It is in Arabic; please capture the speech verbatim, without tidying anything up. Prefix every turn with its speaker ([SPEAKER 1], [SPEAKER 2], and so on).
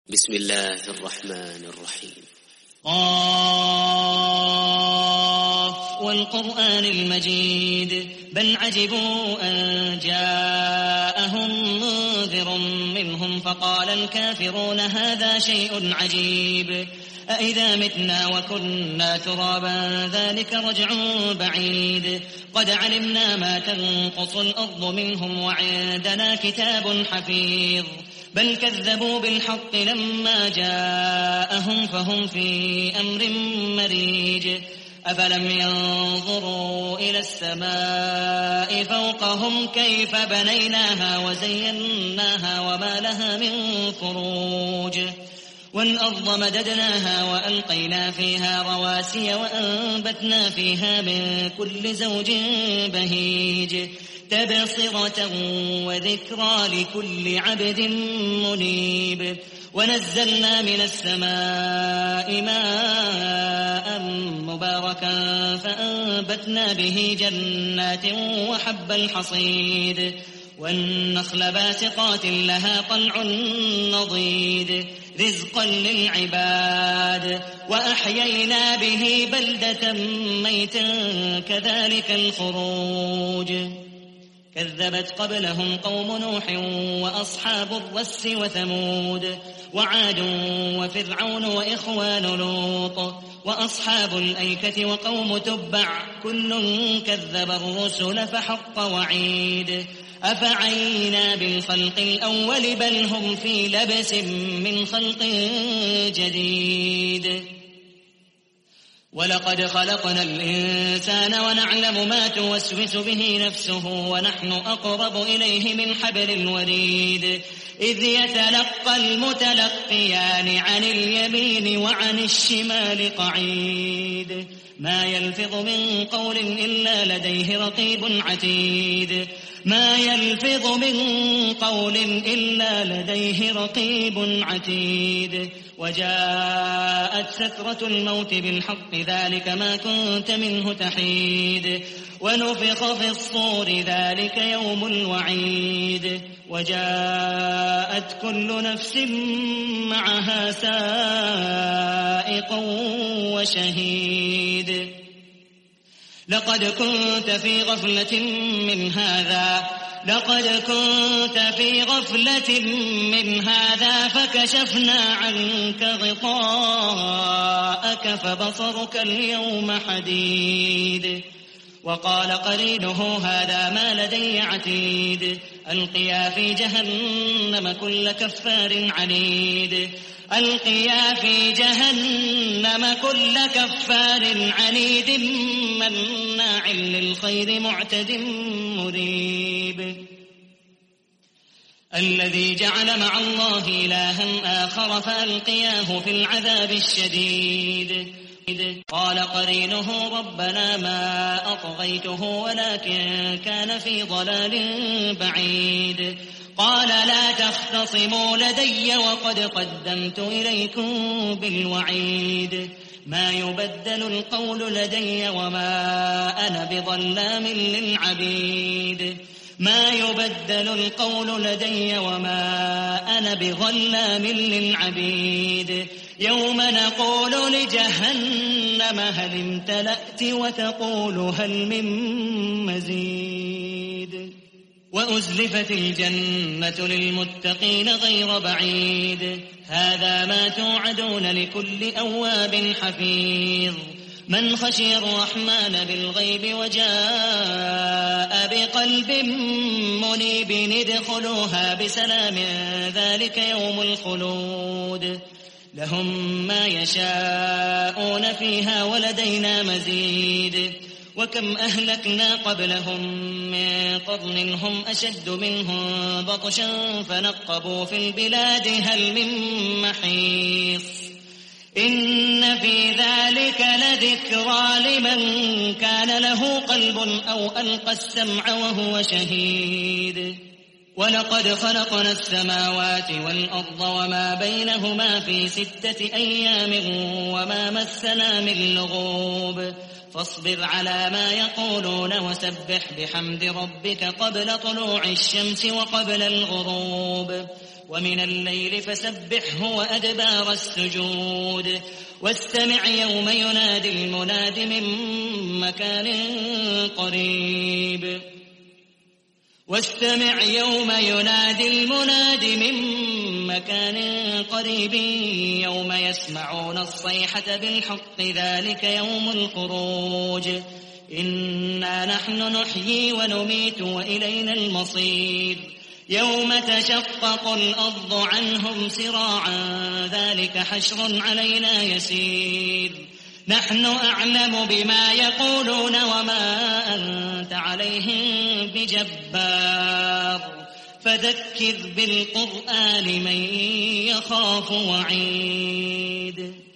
[SPEAKER 1] بسم الله الرحمن الرحيم.
[SPEAKER 2] قاف والقرآن المجيد بل عجبوا أن جاءهم منذر منهم فقال الكافرون هذا شيء عجيب أإذا متنا وكنا ترابا ذلك رجع بعيد قد علمنا ما تنقص الأرض منهم وعندنا كتاب حفيظ بل كذبوا بالحق لما جاءهم فهم في أمر مريج أفلم ينظروا إلى السماء فوقهم كيف بنيناها وزيناها وما لها من فروج والأرض مددناها وألقينا فيها رواسي وأنبتنا فيها من كل زوج بهيج تبصرة وذكرى لكل عبد منيب ونزلنا من السماء ماء مباركا فأنبتنا به جنات وحب الحصيد والنخل باسقات لها طلع نضيد رزقا للعباد وأحيينا به بلدة ميتا كذلك الخروج كذبت قبلهم قوم نوح وأصحاب الرس وثمود وعاد وفرعون وإخوان لوط وأصحاب الأيكة وقوم تبع كل كذب الرسل فحق وعيد أفعينا بالخلق الأول بل هم في لبس من خلق جديد ولقد خلقنا الإنسان ونعلم ما توسوس به نفسه ونحن أقرب إليه من حبل الوريد إذ يتلقى المتلقيان عن اليمين وعن الشمال قعيد ما يلفظ من قول إلا لديه رقيب عتيد ما يلفظ من قول إلا لديه رقيب عتيد وجاءت سكرة الموت بالحق ذلك ما كنت منه تحيد ونفخ في الصور ذلك يوم الوعيد وجاءت كل نفس معها سائق وشهيد لقد كنت في غفلة من هذا لقد كنت في غفلة من هذا فكشفنا عنك غطاءك فبصرك اليوم حديد وقال قرينه هذا ما لدي عتيد ألقيا في جهنم كل كفار عنيد ألقيا في جهنم كل كفار عنيد مناع للخير معتد مريب الذي جعل مع الله إلها آخر فألقياه في العذاب الشديد قال قرينه ربنا ما أطغيته ولكن كان في ضلال بعيد قال لا تختصموا لدي وقد قدمت إليكم بالوعيد ما يبدل القول لدي وما أنا بظلام للعبيد ما يبدل القول لدي وما أنا بظلام للعبيد يوم نقول لجهنم هل امتلأت وتقول هل من مزيد وأزلفت الجنة للمتقين غير بعيد هذا ما توعدون لكل أواب حفيظ من خشي الرحمن بالغيب وجاء بقلب منيب ادخلوها بسلام ذلك يوم الخلود لهم ما يشاءون فيها ولدينا مزيد وكم أهلكنا قبلهم من قرن هم أشد منهم بطشا فنقبوا في البلاد هل من محيص إن في ذلك لذكرى لمن كان له قلب أو ألقى السمع وهو شهيد ولقد خلقنا السماوات والأرض وما بينهما في ستة أيام وما مسنا من لغوب فاصبر على ما يقولون وسبح بحمد ربك قبل طلوع الشمس وقبل الغروب ومن الليل فسبحه وأدبار السجود واستمع يوم ينادي المناد من مكان قريب واستمع يوم ينادي المناد من مكان قريب يوم يسمعون الصيحة بالحق ذلك يوم الخروج إنا نحن نحيي ونميت وإلينا المصير يوم تشقق الأرض عنهم سراعا ذلك حشر علينا يسير نحن أعلم بما يقولون وما أنت عليهم بجبار فذكر بالقرآن من يخاف وعيد.